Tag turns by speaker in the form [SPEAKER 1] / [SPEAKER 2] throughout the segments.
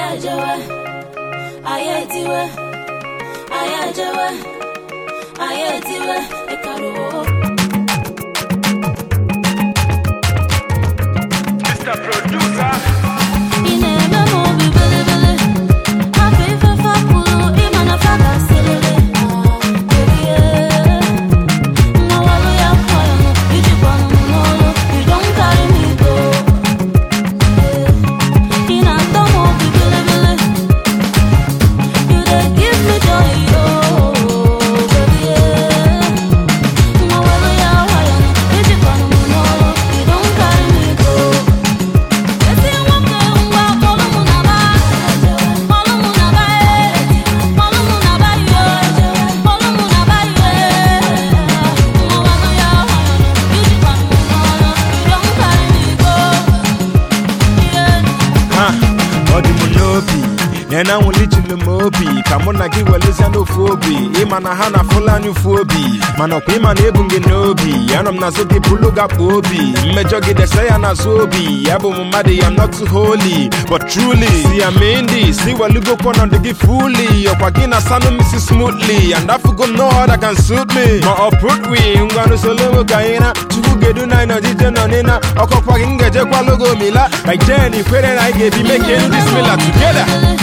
[SPEAKER 1] Mr. Producer.
[SPEAKER 2] And I will little mobi, come on, I give a listen to Phobi, Imana Hana Fulani Phobi, Manokima Nebungi Nobi, and I'm Nazuki Puluga Pobi, Majogi the Sayana Sobi, Abu Mumadi, I'm not too holy, but truly, see a Mendi, see what you go on the give fully, or Pagina Sanu Mrs. Smoothly, and I forgot no other can suit me. Ma put we, Ungano Solo Gaina, Chugeduna, Nina, Okopaking Jaqualogo Mila, like Jenny, where I gave you making this Miller together.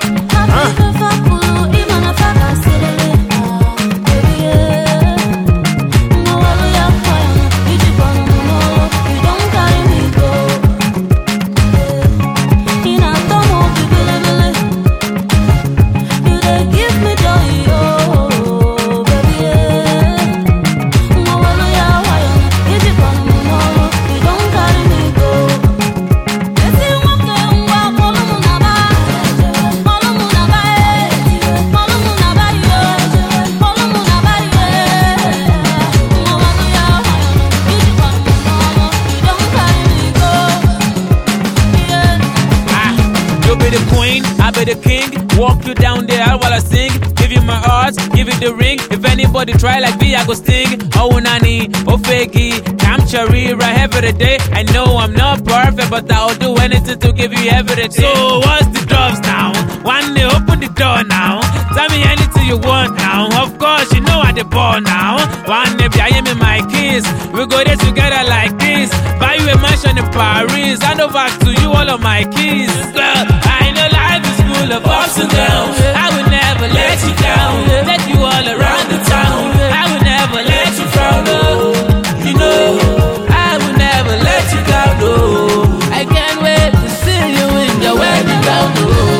[SPEAKER 3] I be the king, walk you down the aisle while I sing. Give you my heart, give you the ring. If anybody try like me, I go sting. Oh nani, oh fakey, I'm cherry right every day. I know I'm not perfect, but I'll do anything to give you everything. So what's the drops now? One day open the door now. Tell me anything you want now. Of course, you know I the ball now. One day I am in my kiss. We go there together like this. Buy you a mansion in Paris. Hand over to you all of my keys. Girl, I know life is full of ups and downs. I will never let you down. Let you all around the town. I will never let you frown. Oh, you know, I will never let you down. Oh, I can't wait to see you in your wedding gown. Oh.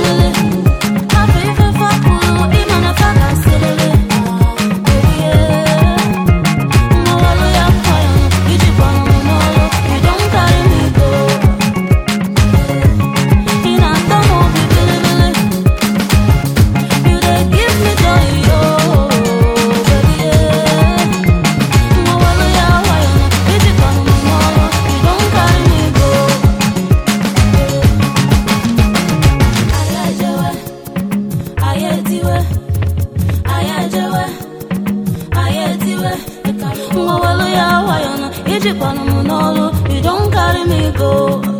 [SPEAKER 4] You don't carry me go.